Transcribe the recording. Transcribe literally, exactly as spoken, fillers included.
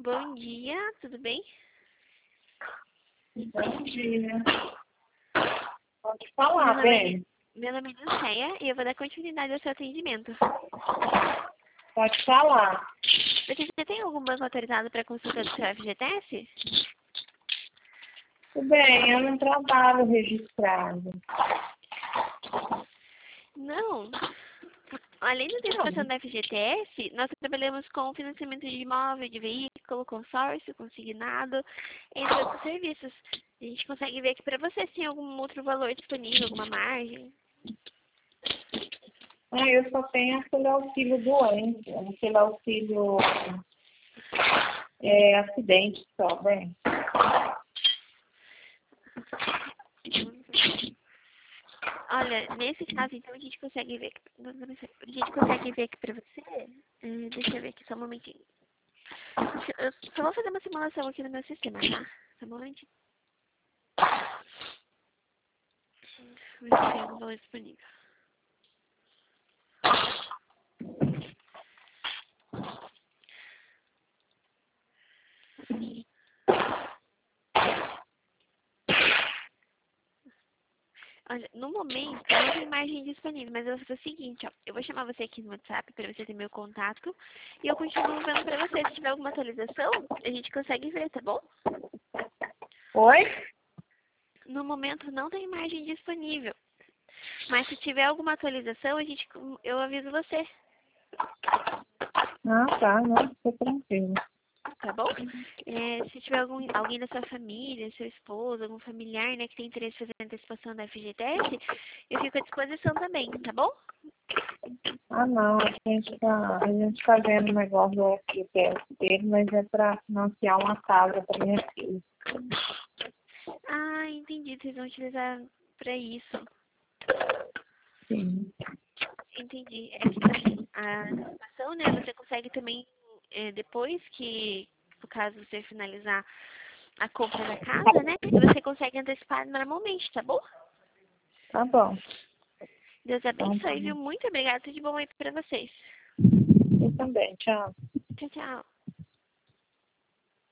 Bom dia, tudo bem? Bom dia. Pode falar, Meu nome, bem. é, meu nome é Lucéia e eu vou dar continuidade ao seu atendimento. Pode falar. Você já tem algum banco autorizado para consulta do seu F G T S? Tudo bem, eu não trabalho registrado. Não. Além da antecipação da F G T S, nós trabalhamos com financiamento de imóvel, de veículo, consórcio, consignado, entre outros serviços. A gente consegue ver aqui para você se tem algum outro valor disponível, alguma margem. Ah, eu só tenho aquele auxílio doente, aquele auxílio é, acidente só, bem. Olha, nesse caso, então, a gente consegue ver, a gente consegue ver aqui pra você, é, deixa eu ver aqui só um momentinho. Eu só vou fazer uma simulação aqui no meu sistema, tá? Só um momentinho. Ver se tem algum valor disponível. Olha, no momento, não tem margem disponível, mas eu vou fazer o seguinte, ó. Eu vou chamar você aqui no WhatsApp para você ter meu contato e eu continuo vendo pra você. Se tiver alguma atualização, a gente consegue ver, tá bom? Oi? No momento, não tem margem disponível. Mas se tiver alguma atualização, a gente, eu aviso você, Ah, tá, não, fica tranquilo. tá bom? É, se tiver algum, alguém da sua família, seu esposo, algum familiar, né, que tem interesse em fazer a antecipação da F G T S, eu fico à disposição também, tá bom? Ah, não, a gente tá, a gente tá vendo o negócio do F G T S dele, mas é para financiar uma casa para minha filha. Ah, entendi, vocês vão utilizar pra isso. Sim. Entendi. É que assim, a antecipação, né, você consegue também, é, depois que, no caso, você finalizar a compra da casa, né, você consegue antecipar normalmente, tá bom? Tá bom. Deus Então, abençoe, viu? Muito obrigada, tudo de bom aí pra vocês. eu também, tchau. Tchau, tchau.